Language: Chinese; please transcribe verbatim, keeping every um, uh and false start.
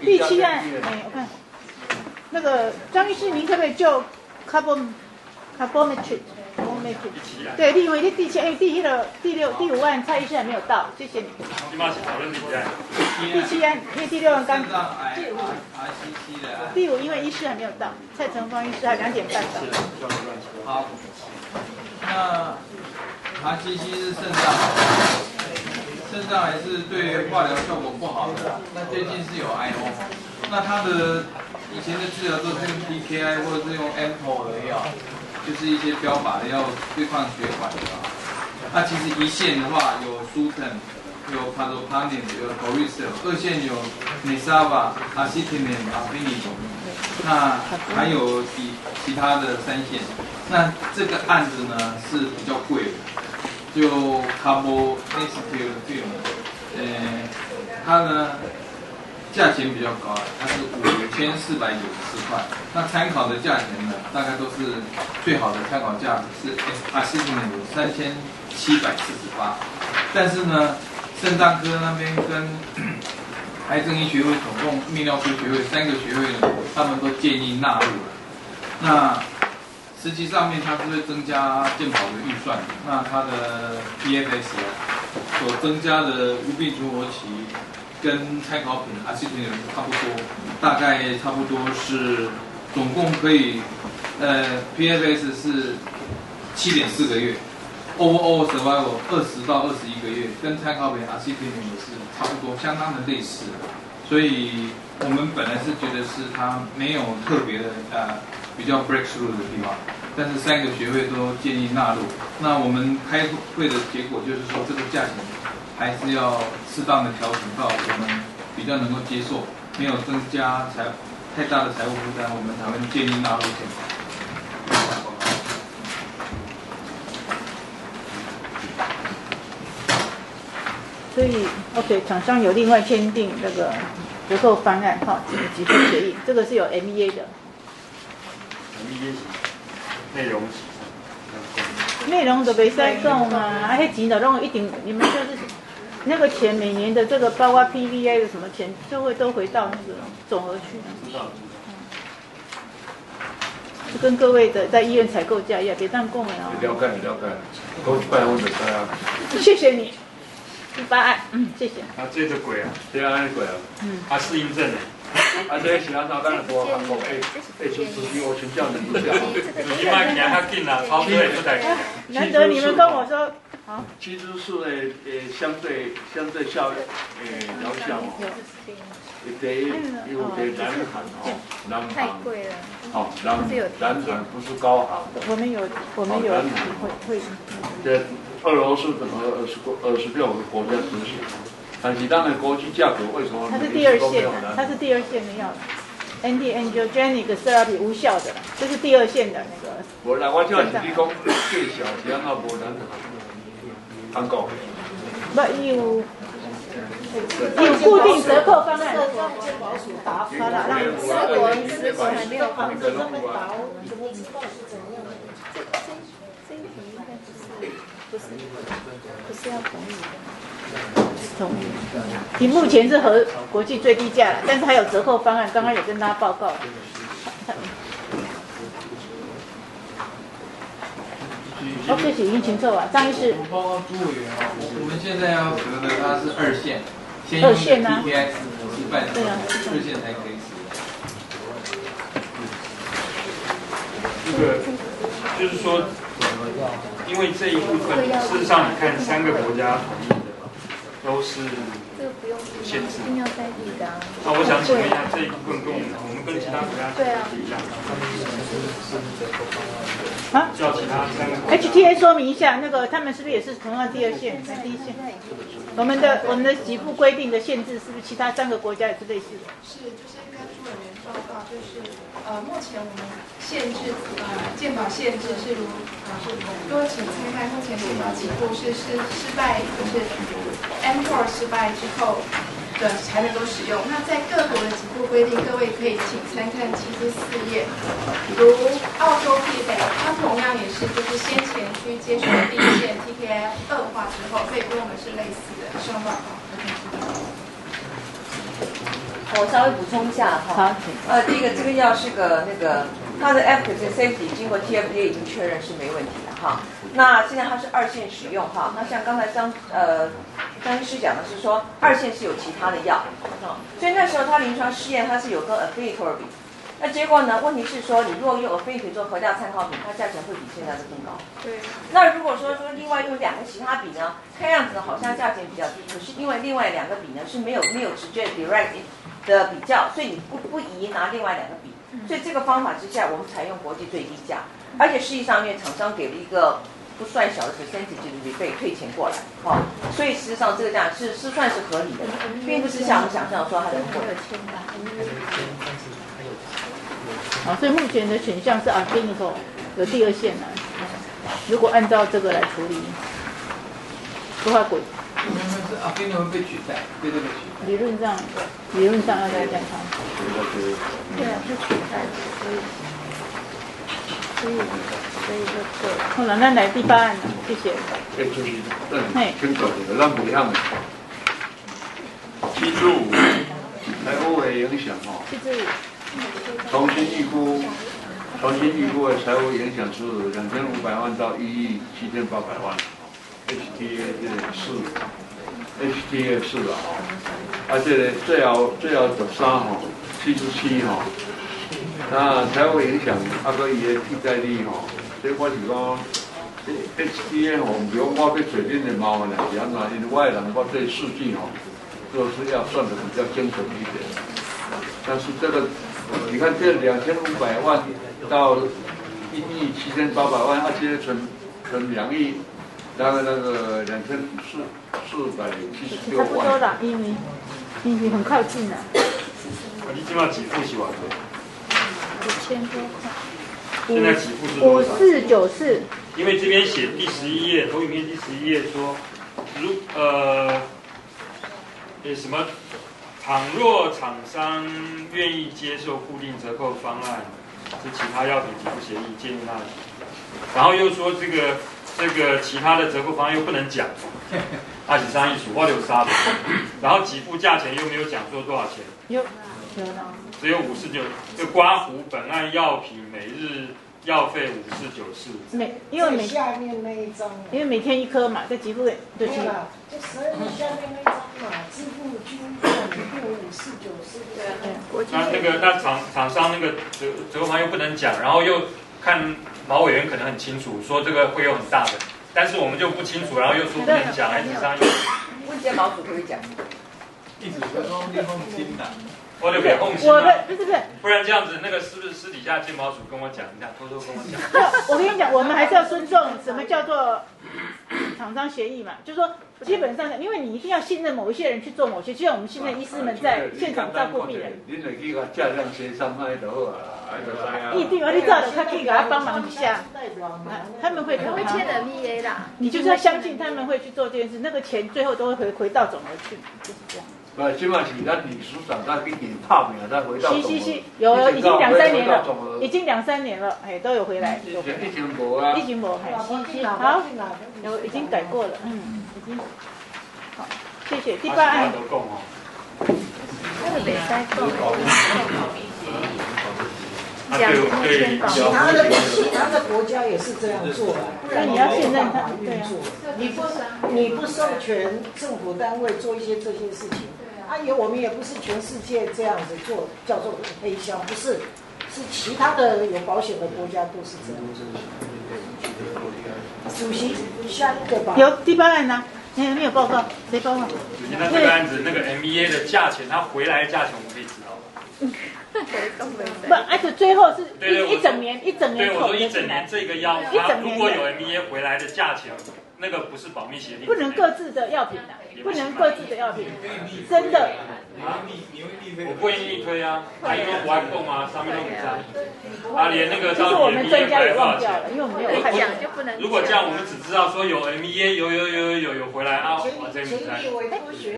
第七案，哎，我看那个张医师，您可不可以就 carbon carbometry？对，因为第七，哎，第六、第六、第五案蔡医师还没有到，谢谢你。第七案，因为第六案刚。第五，因为医师还没有到，蔡成芳医师还两点半到。 好，那 R C C 是肾脏，肾脏癌是对化疗效果不好的，那最近是有 I O， 那他的以前的治疗都是用 P K I 或者是用 M P O 的药。就是一些标靶的药对抗血管的啊。那其实一线的话有 Sutent， 有 Pazopanib， 有 Coricel， 二线有 Nesava、Axitinib、Afinitor， 那还有其其他的三线。那这个案子呢是比较贵的，就 Carboplatin， 呃，它呢价钱比较高，它是五千四百九十四块。那参考的价钱呢，大概都是最好的参考价是 Axitinib 三千七百四十八。但是呢，肾脏科那边跟癌症医学会、总共泌尿科学会三个学会呢，他们都建议纳入了。那实际上面它是会增加健保的预算，那它的 P F S 所增加的无病存活期。跟参考品 Axitinib 差不多，大概差不多是总共可以，呃 P F S 是七点四个月 ，overall survival 二十到二十一个月，跟参考品 Axitinib 也是差不多，相当的类似。所以我们本来是觉得是它没有特别的呃比较 breakthrough 的地方，但是三个学会都建议纳入。那我们开会的结果就是说这个价钱。还是要适当的调整到我们比较能够接受，没有增加财太大的财务负担，我们才会建议纳入健保。 所以 ，OK， 厂商有另外签订那个折扣方案，哈，给付协议，这个是有 M E A 的。 M E A 内容。 内容都没使讲啊，啊，迄钱就拢一定，你们就是那个钱每年的这个包括 P V A 的什么钱，就会都回到那个总额去。知道。就跟各位的在医院采购价一样，别这样讲的啊。 了解了解，我拜我就知啊。 谢谢你，第八案，嗯，谢谢。 啊，这就贵啊，这样安贵啊。嗯。啊，适应症呢？啊，这是安怎讲多韩国诶诶，就自己我全叫人不了。自己卖行较紧啦，跑出来不代。 难得你们跟我说，好。 七支素的诶，相对相对效诶疗效哦，第有第南韩哦，南韩。太贵了。哦，南南韩不是高韩。 我们有我们有会会。 这俄罗斯整个二十个二十六个国家执行。但是当然，国际价格为什么？ 它是第二线的，它是第二线的药，anti-angiogenic therapy 无效的，这是第二线的那个。 我来，我叫你讲介绍，是安怎无咱韩国？ 不有有固定折扣方案。好了，让十国十国还没有放这么薄，怎么知道是怎样的？这这这一题应该不是不是不是要同意的。 同意。你目前是和国际最低价了，但是还有折扣方案，刚刚有跟大家报告。哦，这是已经清楚啊，张医师。 报告朱委员啊，我们现在要得的它是二线，先二线啊 P P I 失败的，对啊，二线才可以使用。这个就是说，因为这一部分，事实上你看三个国家统一的都是有限制。 一定要在地的。 那我想请问一下，这一部分跟我们我们跟其他国家对啊一样。 啊， 叫其他三个 H T A 说明一下，那个他们是不是也是同样第二线、第一线？我们的我们的给付规定的限制是不是其他三个国家也是类似的？ 是，就是跟朱委员报告，就是呃，目前我们限制呃健保限制是如呃，多请参看目前健保起步是是失败，就是 M 四 失败之后的才能够使用。那在各国的起步规定，各位可以请参看七十四页。如澳洲必北，它同样也是就是先前去接受第一线 T K I 恶化之后，所以跟我们是类似的。以上报告。 我稍微补充一下哈。 好， 呃，第一个这个药是个那个它的 efficacy safety 经过 T F D A 已经确认是没问题的哈。那现在它是二线使用哈。那像刚才张呃张医师讲的是说二线是有其他的药，哦，所以那时候他临床试验它是有跟 Afinitor 比。那结果呢？问题是说，你如果用 Affinity 做核价参考品，它价钱会比现在的更高。 对。 那如果说说另外用两个其他比呢，看样子好像价钱比较低，可是因为另外两个比呢是没有没有直接 direct 的比较，所以你不不宜拿另外两个比。所以这个方法之下，我们采用国际最低价，而且实际上因为厂商给了一个不算小的 percentage 的 rebate 退钱过来，哦，所以事实上这个价是是算是合理的，并不是像我们想象说它很贵。 好，所以目前的选项是 Afinitor 有第二线呢。如果按照这个来处理，不怕鬼。 是 Afinitor 被取代，被这个取代。 理论上，理论上要再加强。 对啊，是取代的，所以所以所以这个。 好了，那来第八案了，谢谢。 哎，就是，嗯，清楚的，咱不样的。七至五，财务的影响哦。 七至五。 重新预估，重新预估的财务影响是两千五百万到一亿七千八百万 ，H T A 这个是 H T A 是的哦，啊这个最后最后十三吼七十七吼，那财务影响啊个伊的替代率吼，所以我是讲 H T A 吼，唔是讲我要找恁的麻烦啦，是安怎？因为我的人我对数据吼，都是要算的比较精准一点，但是这个。你看这两千五百万到一亿七千八百万，啊，现在存存两亿，那个那个两千四四百七十六万。 差不多了，因为因为很靠近了。 你今晚几付是多少？ 五千多块。 现在几付是多少？ 五四九四。 因为这边写第十一页，投影片第十一页说，如呃，诶什么？倘若厂商愿意接受固定折扣方案，是其他药品给付协议建议那里，然后又说这个这个其他的折扣方案又不能讲，二十三亿数或六杀的，然后给付价钱又没有讲说多少钱， 有有呢， 只有五四九，就刮胡本案药品每日药费五四九四， 每因为每下面那一张， 因为每天一颗嘛，在给付对。 没有啦，就十二日下面那张嘛，支付均价每户五四九四。对啊， 对。 那那个那厂厂商那个折折扣方又不能讲，然后又看毛委员可能很清楚，说这个会有很大的，但是我们就不清楚，然后又说不能讲，还是商业。 问健保署可以讲。 一直说你放心的。 我就给放心我的不是不是， 不然这样子，那个是不是私底下健保署跟我讲一下，偷偷跟我讲？ 我跟你讲，我们还是要尊重什么叫做厂商协议嘛，就是说基本上，因为你一定要信任某一些人去做某些，就像我们信任医师们在现场照顾病人。 恁来去个价量协商那就好啊，哎就知啊。 一定，你照的，他可以给他帮忙一下，他们会他会签 M V A 啦。 你就是要相信他们会去做这件事，那个钱最后都会回回到总额去，就是这样。 不，起码是咱理事长他给你泡面，再回到总额。 是是是，有已经两三年了，已经两三年了，哎，都有回来。 有疫情无啊？ 疫情无，哎，是是，好，有已经改过了，嗯，已经。好，谢谢。第八案。 那个北塞共。 两千其他的其他的国家也是这样做的，不然你要信任他，对啊。 你不你不授权政府单位做一些这些事情，啊也我们也不是全世界这样子做，叫做黑箱，不是，是其他的有保险的国家都是这样。主席，下一个吧。 有第八案呢？没有没有报告，谁报告？ 那这个案子那个 M V A 的价钱，它回来的价钱我们可以知道吧？ 不，而且最后是一一整年一整年。 对，我说一整年这个药，它如果有 M V A 回来的价钱，那个不是保密协定。 不能各自的药品啊，不能各自的药品，真的。 我不愿意推啊，啊，因为不爱动啊，上面都不在。啊，连那个到底 M V A 回来多少钱？ 因为我们没有看讲就不能。 如果这样，我们只知道说有 M V A 有有有有有回来啊，我这边不在。